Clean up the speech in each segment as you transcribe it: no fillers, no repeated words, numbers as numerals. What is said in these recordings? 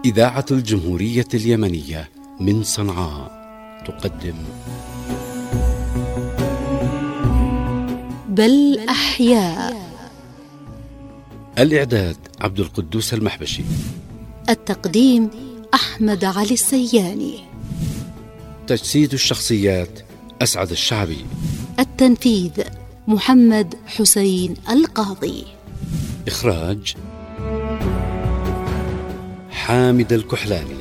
إذاعة الجمهورية اليمنية من صنعاء تقدم بل أحياء. الإعداد عبد القدوس المحبشي، التقديم أحمد علي السياني، تجسيد الشخصيات أسعد الشعبي، التنفيذ محمد حسين القاضي، إخراج حامد الكحلاني.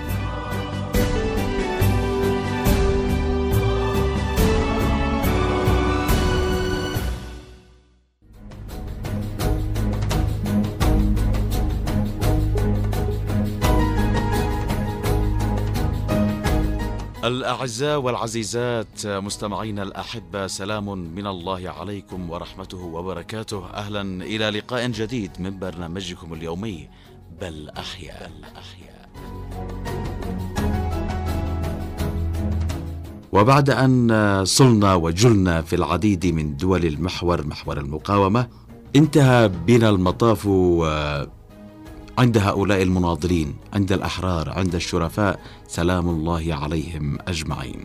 الأعزاء والعزيزات مستمعين الأحبة، سلام من الله عليكم ورحمته وبركاته. أهلا إلى لقاء جديد من برنامجكم اليومي بل أحياء. وبعد أن صلنا وجلنا في العديد من دول محور المقاومة، انتهى بنا المطاف عند هؤلاء المناضلين، عند الأحرار، عند الشرفاء، سلام الله عليهم أجمعين.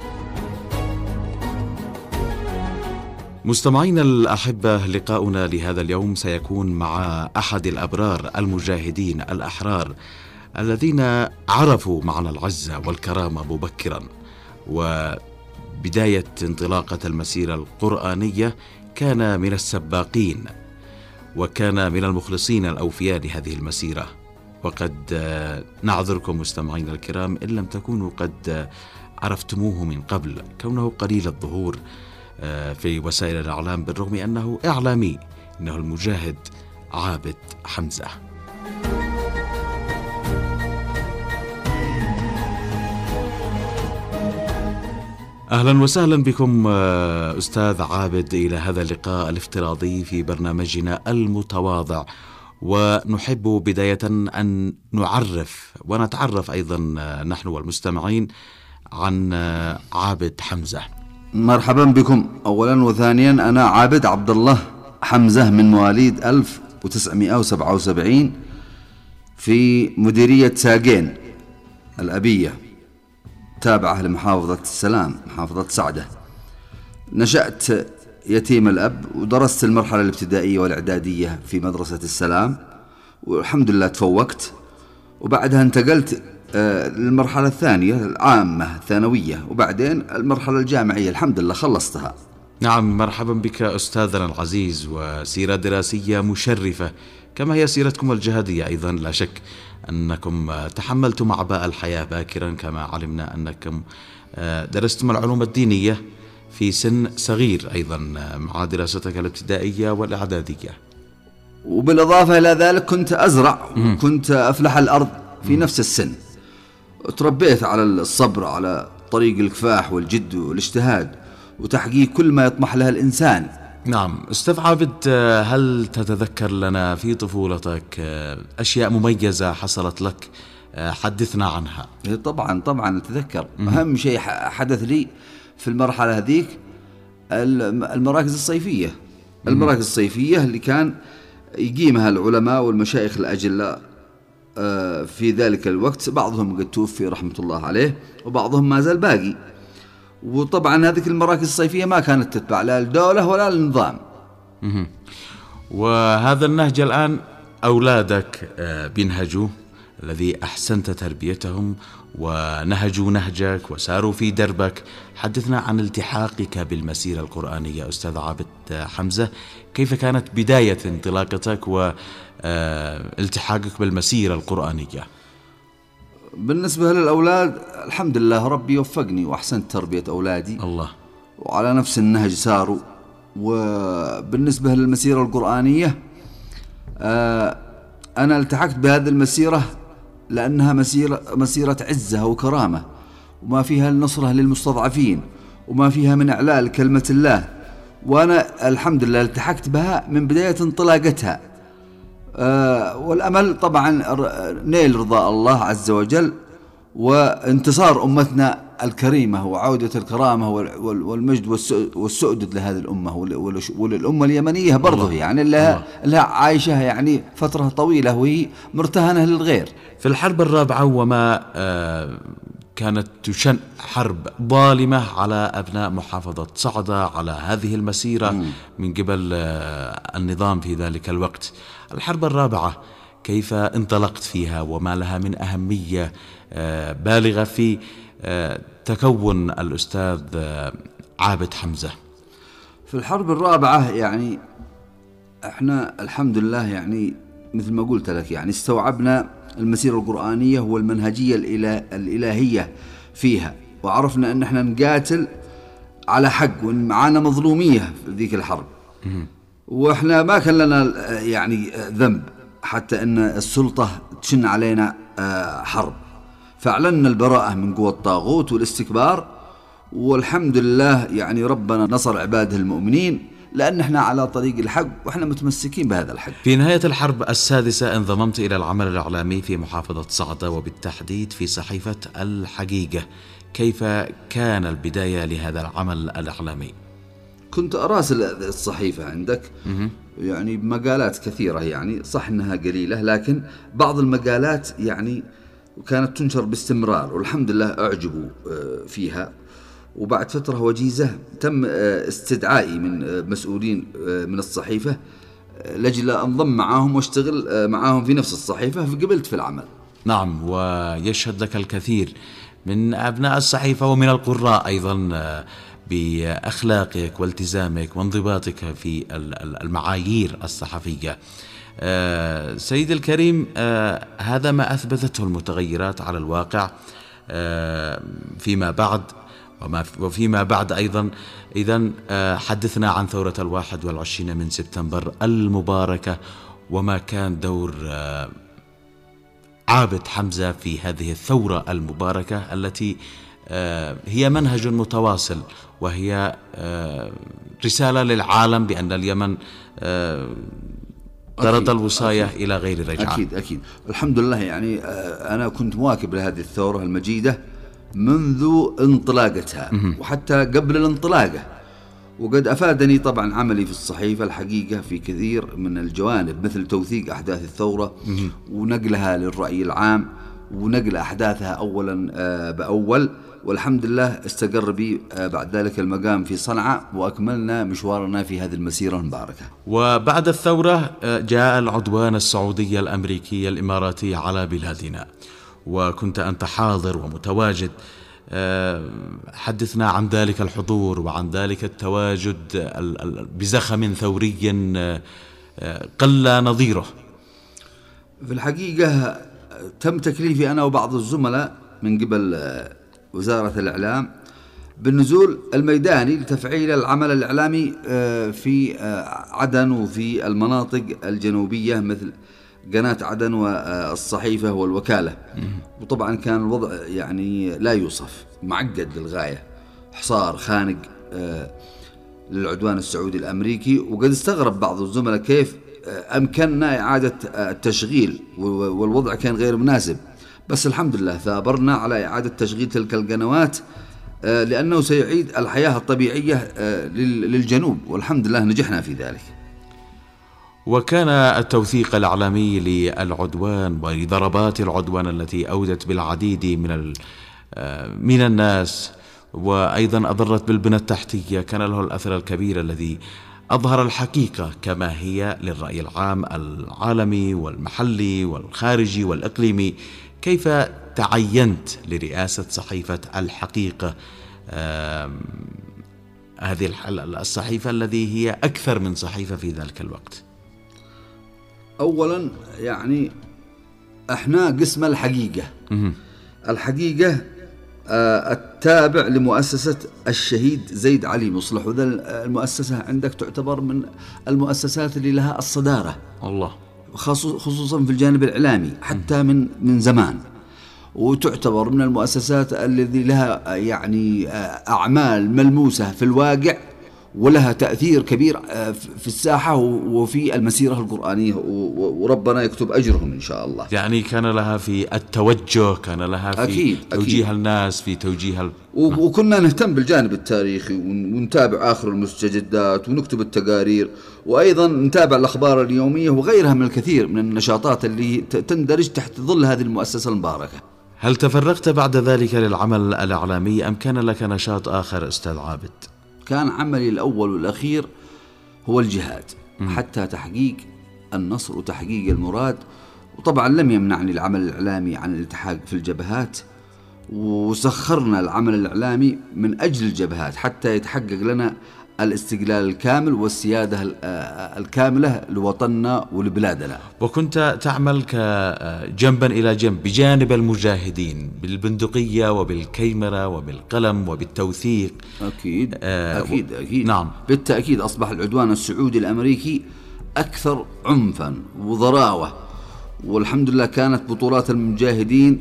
مستمعين الأحبة، لقاؤنا لهذا اليوم سيكون مع أحد الأبرار المجاهدين الأحرار الذين عرفوا معنى العزة والكرامة مبكرا، وبداية انطلاقة المسيرة القرآنية كان من السباقين، وكان من المخلصين الأوفياء لهذه المسيرة. وقد نعذركم مستمعين الكرام إن لم تكونوا قد عرفتموه من قبل، كونه قليل الظهور في وسائل الإعلام، بالرغم أنه إعلامي، إنه المجاهد عابد حمزة. أهلا وسهلا بكم أستاذ عابد إلى هذا اللقاء الافتراضي في برنامجنا المتواضع. ونحب بداية أن نعرف ونتعرف أيضا نحن والمستمعين عن عابد حمزة. مرحبا بكم أولا، وثانيا أنا عابد عبد الله حمزة من مواليد 1977 في مديرية ساقين الأبية، تابعة لمحافظة السلام، محافظة سعدة. نشأت يتيم الأب، ودرست المرحلة الابتدائية والإعدادية في مدرسة السلام، والحمد لله تفوقت. وبعدها انتقلت للمرحلة الثانية العامة ثانوية، وبعدين المرحلة الجامعية الحمد لله خلصتها. نعم، مرحبا بك أستاذنا العزيز، وسيرة دراسية مشرفة كما هي سيرتكم الجهادية أيضا. لا شك أنكم تحملتم أعباء الحياة باكرا، كما علمنا أنكم درستم العلوم الدينية في سن صغير أيضا مع دراستك الابتدائية والإعدادية. وبالإضافة إلى ذلك كنت أزرع وكنت أفلح الأرض في نفس السن. تربيت على الصبر، على طريق الكفاح والجد والاجتهاد وتحقيق كل ما يطمح له الإنسان. نعم أستاذ عابد، هل تتذكر لنا في طفولتك أشياء مميزة حصلت لك؟ حدثنا عنها. طبعا أتذكر. أهم شيء حدث لي في المرحلة هذيك المراكز الصيفية. المراكز الصيفية اللي كان يقيمها العلماء والمشايخ الأجلاء في ذلك الوقت، بعضهم قد توفي رحمة الله عليه، وبعضهم ما زال باقي. وطبعا هذه المراكز الصيفية ما كانت تتبع لا الدولة ولا النظام. وهذا النهج الآن أولادك بينهجوه، الذي أحسنت تربيتهم ونهجوا نهجك وساروا في دربك. حدثنا عن التحاقك بالمسيرة القرآنية أستاذ عابد حمزة، كيف كانت بداية انطلاقتك والتحاقك بالمسيرة القرآنية؟ بالنسبة للأولاد الحمد لله ربي وفقني وأحسنت تربية أولادي الله، وعلى نفس النهج ساروا. وبالنسبة للمسيرة القرآنية أنا التحقت بهذه المسيرة لأنها مسيرة عزة وكرامة، وما فيها النصرة للمستضعفين، وما فيها من إعلاء كلمة الله. وأنا الحمد لله التحقت بها من بداية انطلاقتها. والأمل طبعا نيل رضا الله عز وجل وانتصار أمتنا الكريمة وعودة الكرامة والمجد والسؤدد لهذه الأمة وللأمة اليمنية برضه، يعني لها عايشة يعني فترة طويلة وهي مرتهنة للغير. في الحرب الرابعة وما كانت تشن حرب ظالمة على أبناء محافظة صعدة على هذه المسيرة من قبل النظام في ذلك الوقت. الحرب الرابعة كيف انطلقت فيها وما لها من أهمية بالغة في تكون الأستاذ عابد حمزة؟ في الحرب الرابعة يعني احنا الحمد لله يعني مثل ما قلت لك يعني استوعبنا المسيرة القرآنية والمنهجية الإلهية فيها، وعرفنا أن احنا نقاتل على حق وأن معانا مظلومية في ذيك الحرب، وإحنا ما كان لنا يعني ذنب حتى أن السلطة تشن علينا حرب، فأعلنا البراءة من قوى الطاغوت والاستكبار، والحمد لله يعني ربنا نصر عباده المؤمنين لأن احنا على طريق الحق وإحنا متمسكين بهذا الحق. في نهاية الحرب السادسة انضممت إلى العمل الإعلامي في محافظة صعدة وبالتحديد في صحيفة الحقيقة. كيف كان البداية لهذا العمل الإعلامي؟ كنت أراسل الصحيفة عندك يعني بمقالات كثيرة، يعني صح أنها قليلة لكن بعض المقالات يعني كانت تنشر باستمرار والحمد لله أعجبوا فيها. وبعد فترة وجيزة تم استدعائي من مسؤولين من الصحيفة لأجل أنضم معهم واشتغل معهم في نفس الصحيفة، فقبلت في العمل. نعم، ويشهد لك الكثير من أبناء الصحيفة ومن القراء أيضا بأخلاقك والتزامك وانضباطك في المعايير الصحفية. سيد الكريم، هذا ما أثبتته المتغيرات على الواقع فيما بعد وفيما بعد أيضا. إذن حدثنا عن ثورة 21 من سبتمبر المباركة وما كان دور عابد حمزة في هذه الثورة المباركة التي هي منهج متواصل وهي رسالة للعالم بأن اليمن طرد الوصاية إلى غير رجعة. أكيد الحمد لله. يعني أنا كنت مواكب لهذه الثورة المجيدة منذ انطلاقتها وحتى قبل الانطلاقة، وقد أفادني طبعا عملي في الصحيفة الحقيقة في كثير من الجوانب، مثل توثيق أحداث الثورة ونقلها للرأي العام ونقل أحداثها أولا بأول، والحمد لله استقر بي بعد ذلك المقام في صنعاء وأكملنا مشوارنا في هذه المسيرة المباركة. وبعد الثورة جاء العدوان السعودي الأمريكي الإماراتي على بلادنا، وكنت أنت حاضر ومتواجد. حدثنا عن ذلك الحضور وعن ذلك التواجد بزخم ثوري قل نظيره. في الحقيقة تم تكليفي أنا وبعض الزملاء من قبل وزارة الإعلام بالنزول الميداني لتفعيل العمل الإعلامي في عدن وفي المناطق الجنوبية مثل قناة عدن والصحيفة والوكالة. وطبعا كان الوضع يعني لا يوصف، معقد للغاية، حصار خانق للعدوان السعودي الأمريكي. وقد استغرب بعض الزملاء كيف أمكننا إعادة التشغيل والوضع كان غير مناسب، بس الحمد لله ثابرنا على إعادة تشغيل تلك القنوات لأنه سيعيد الحياة الطبيعية للجنوب، والحمد لله نجحنا في ذلك. وكان التوثيق الإعلامي للعدوان ولضربات العدوان التي أودت بالعديد من الناس وأيضا أضرت بالبنى التحتية كان له الأثر الكبير الذي أظهر الحقيقة كما هي للرأي العام العالمي والمحلي والخارجي والإقليمي. كيف تعينت لرئاسة صحيفة الحقيقة، هذه الصحيفة التي هي أكثر من صحيفة في ذلك الوقت؟ أولا يعني احنا قسم الحقيقة التابع لمؤسسة الشهيد زيد علي مصلح، وذا المؤسسة عندك تعتبر من المؤسسات اللي لها الصدارة الله، خصوصا في الجانب الإعلامي حتى من زمان، وتعتبر من المؤسسات الذي لها يعني أعمال ملموسة في الواقع ولها تأثير كبير في الساحة وفي المسيرة القرآنية، وربنا يكتب أجرهم إن شاء الله. يعني كان لها في التوجه، كان لها في أكيد توجيه أكيد. الناس، في توجيه وكنا نهتم بالجانب التاريخي ونتابع آخر المستجدات ونكتب التقارير، وأيضا نتابع الأخبار اليومية وغيرها من الكثير من النشاطات اللي تندرج تحت ظل هذه المؤسسة المباركة. هل تفرغت بعد ذلك للعمل الإعلامي أم كان لك نشاط آخر أستاذ عابد؟ كان عملي الأول والأخير هو الجهاد حتى تحقيق النصر وتحقيق المراد، وطبعا لم يمنعني العمل الإعلامي عن الالتحاق في الجبهات، وسخرنا العمل الإعلامي من أجل الجبهات حتى يتحقق لنا الاستقلال الكامل والسيادة الكاملة لوطننا ولبلادنا. وكنت تعمل جنبا إلى جنب بجانب المجاهدين بالبندقية وبالكاميرا وبالقلم وبالتوثيق. أكيد أكيد أكيد. نعم بالتأكيد أصبح العدوان السعودي الأمريكي أكثر عنفا وضراوة، والحمد لله كانت بطولات المجاهدين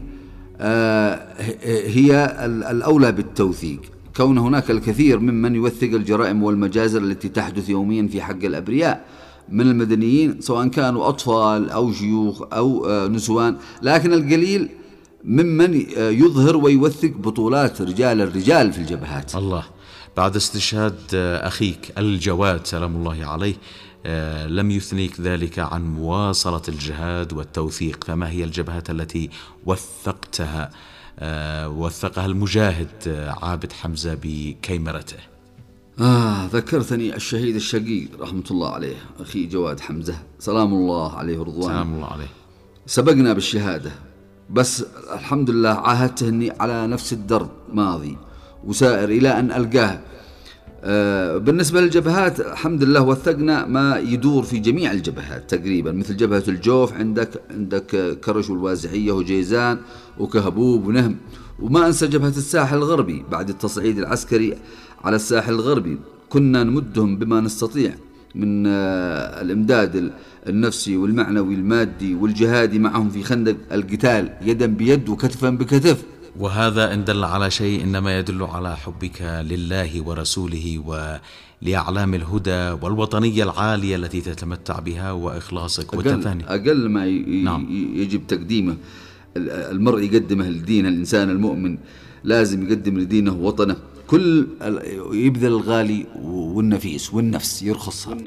هي الأولى بالتوثيق، كون هناك الكثير ممن يوثق الجرائم والمجازر التي تحدث يوميا في حق الأبرياء من المدنيين، سواء كانوا أطفال أو شيوخ أو نسوان، لكن القليل ممن يظهر ويوثق بطولات الرجال في الجبهات. الله. بعد استشهاد أخيك الجواد سلام الله عليه لم يثنيك ذلك عن مواصلة الجهاد والتوثيق، فما هي الجبهات التي وثقتها وثقها المجاهد عابد حمزة بكاميرته؟ ذكرتني الشهيد الشقيق رحمة الله عليه أخي جواد حمزة سلام الله عليه ورضوانه. سلام الله عليه. سبقنا بالشهادة، بس الحمد لله عاهدته أني على نفس الدرب ماضي وسائر إلى أن ألقاه. بالنسبة للجبهات الحمد لله وثقنا ما يدور في جميع الجبهات تقريبا، مثل جبهة الجوف، عندك كرش والوازحية وجيزان وكهبوب ونهم، وما أنسى جبهة الساحل الغربي بعد التصعيد العسكري على الساحل الغربي. كنا نمدهم بما نستطيع من الإمداد النفسي والمعنوي المادي والجهادي معهم في خندق القتال يدا بيد وكتفا بكتف. وهذا إن دل على شيء إنما يدل على حبك لله ورسوله ولأعلام الهدى والوطنية العالية التي تتمتع بها وإخلاصك وتفاني. أقل ما يجب تقديمه المرء يقدمه لدين الإنسان المؤمن، لازم يقدم لدينه وطنه، كل يبذل الغالي والنفيس والنفس يرخصها.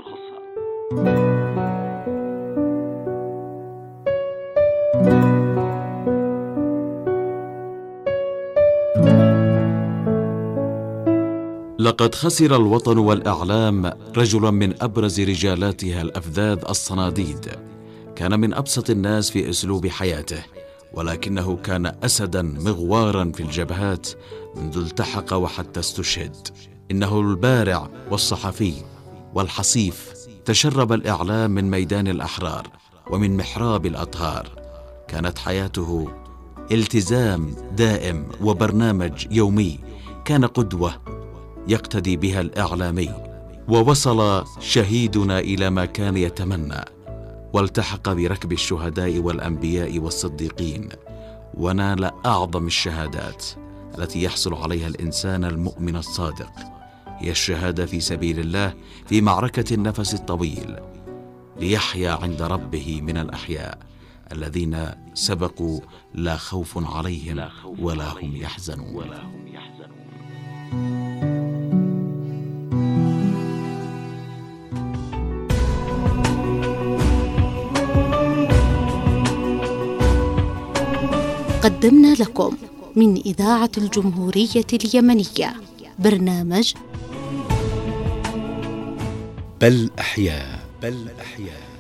لقد خسر الوطن والإعلام رجلا من أبرز رجالاتها الأفذاذ الصناديد، كان من أبسط الناس في أسلوب حياته، ولكنه كان أسدا مغوارا في الجبهات منذ التحق وحتى استشهد. إنه البارع والصحفي والحصيف، تشرب الإعلام من ميدان الأحرار ومن محراب الأطهار. كانت حياته التزام دائم وبرنامج يومي، كان قدوة يقتدي بها الإعلامي. ووصل شهيدنا إلى ما كان يتمنى، والتحق بركب الشهداء والأنبياء والصديقين، ونال أعظم الشهادات التي يحصل عليها الإنسان المؤمن الصادق، هي الشهادة في سبيل الله في معركة النفس الطويل، ليحيا عند ربه من الأحياء الذين سبقوا لا خوف عليهم ولا هم يحزنون. قدمنا لكم من إذاعة الجمهورية اليمنية برنامج بل أحياء.